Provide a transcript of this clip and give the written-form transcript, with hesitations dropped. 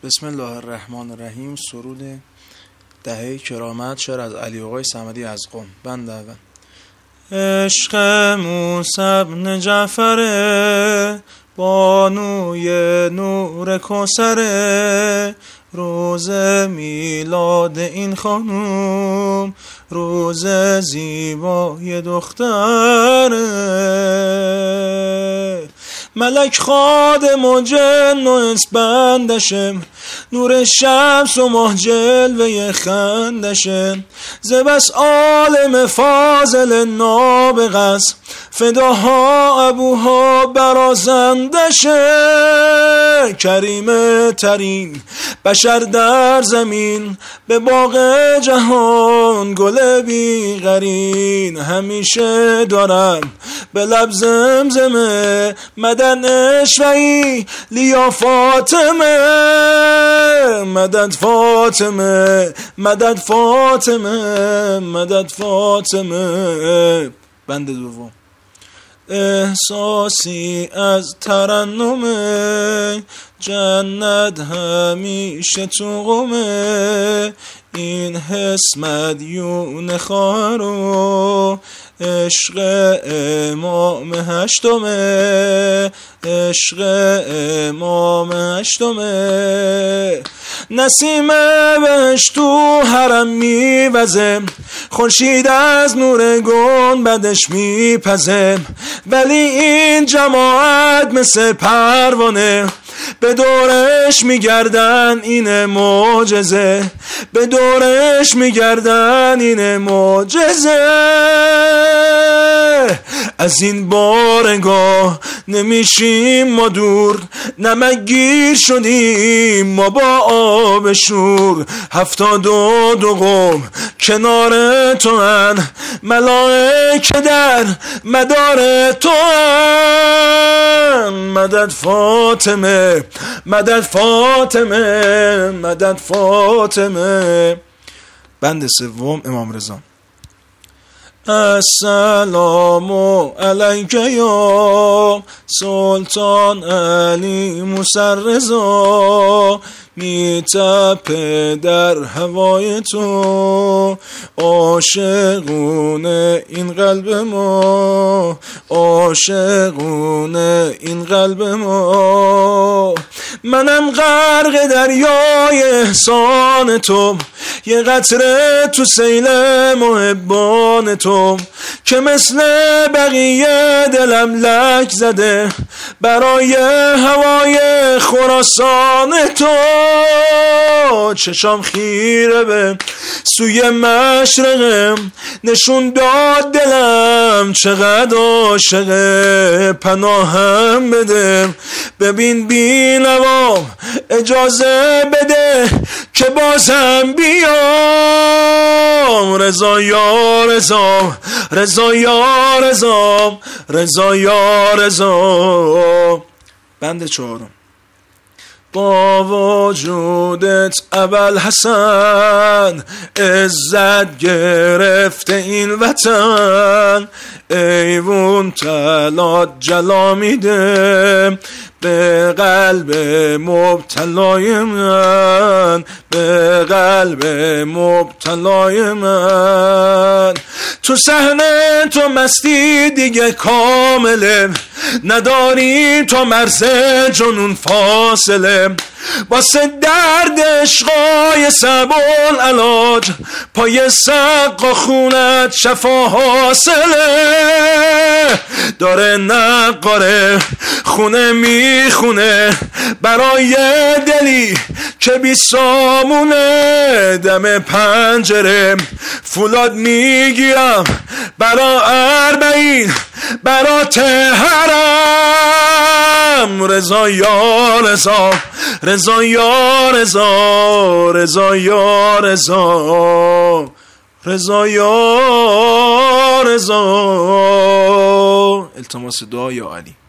بسم الله الرحمن الرحیم. سرود دهه کرامت، شعر از علی آقای صمدی از قم. بند اول. عشق موسی بن جعفر، بانوی نور کوثر، روز میلاد این خانوم، روز زیبای دختره. ملک خادم و جن و انس بندشه، نور شمس و ماه جلوه خندشه. ز بس عالم فاضل نابغس، فداها ابوها برازندشه. کریم ترین بشر در زمین، به باغ جهان گل بی‌قرین. همیشه دارم به لب زمزمه، مدن اشوهی لیا فاطمه. مدد فاطمه، مدد فاطمه، مدد فاطمه. بند دوم. احساسی از ترنم، جنت همیشه تو قمه. این حس مدیون خواهرو، عشق امام هشتمه، عشق امام هشتمه. نسیم بهشت تو حرم میوزه، خورشید از نور گنبدش میپزه. ولی این جماعت مثل پروانه، به دورش میگردن این معجزه، به دورش میگردن این معجزه. از این بارگاه نمیشیم ما دور، نمکگیر شدیم ما با آب شور. 72 قوم کنار تو هن، ملائکه در مدار تو هن. مدد فاطمه، مدد فاطمه، مدد فاطمه. بند سوم. امام رضا. السلام علیک یا سلطان علی موسی رضا. میتپه در هوای تو عاشقونه این قلب ما، عاشقونه این قلب ما. منم غرق دریای احسان تو، یه قطره تو سیل محبان تو، که مثل بقیه دلم لک زده برای هوای خراسان تو. چشام خیره به سوی مشرقم، نشون داد دلم چقدر عاشقه. پناهم بده، ببین بینوام اجازه بده که بازم بیام. رضا یا رضا، رضا یا رضا، رضا یا رضا. بند چهارم. با وجودت ابوالحسن، عزت گرفته این وطن. ایوون طلات جلا میده به قلب مبتلای من، به قلب مبتلای من. تو صحنه تو مستی دیگه کامله، نداری تو مرز جنون فاصله. واسه درد عشقای سبول علاج، پای سقا خونت شفا حاصله. داره نقاره خونه میخونه برای دلی که بی سامونه. دم پنجره فولاد میگیرم برا 40 برا تهرم. رضا یا رضا، رضا یا رضا، رضا یا رضا، رضا یا رضا. التماس دعا یا علی.